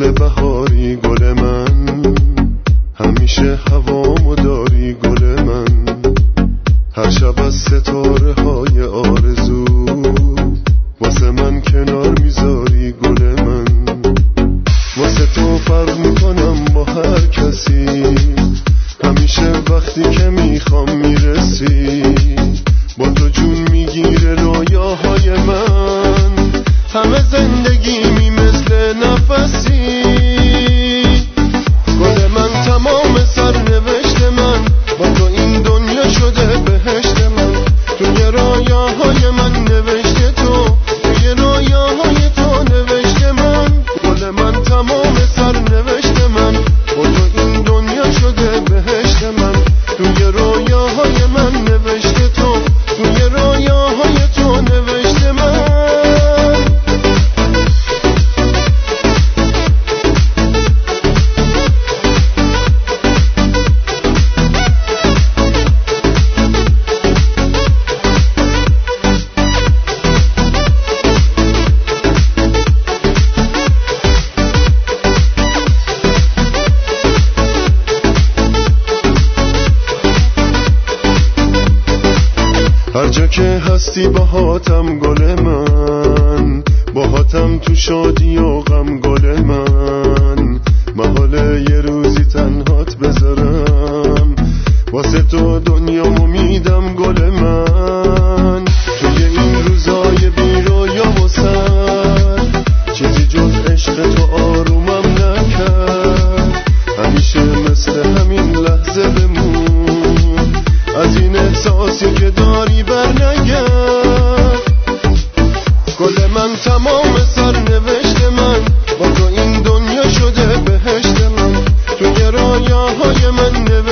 مثل بهاری گل من، همیشه هوامو داری گل من، هر شب از ستاره های آرزو واسه من کنار میذاری گل من، واسه تو فرق میکنم با هر کسی، همیشه وقتی که میخوام میرسی، با تو جون میگیره رویاهای من، همه زندگیمی مثل نفسی، گل من تمام سرنوشت من، با تو این دنیا شده بهشت من، توی رویاهای من نوشته تو، توی رویاهای تو نوشته من، گل من تمام سرنوشت من، با تو این دنیا شده بهشت من، توی رویاهای من نوشته تو، توی رویاهای تو نوشته من. هر جا که هستی باهاتم گل من، باهاتم تو شادی و غم گل من، محاله یه روزی تنهات بذارم، واسه تو دنیامو میدم گل من، توی این روزای بی رویا و سر، چیزی جز عشق تو آرومم نکرد، همیشه مثل همین لحظه بمون، از این احساسی که داری بر نگرد، گل من تمام سرنوشت من، با تو این دنیا شده بهشت من، توی رویاهای من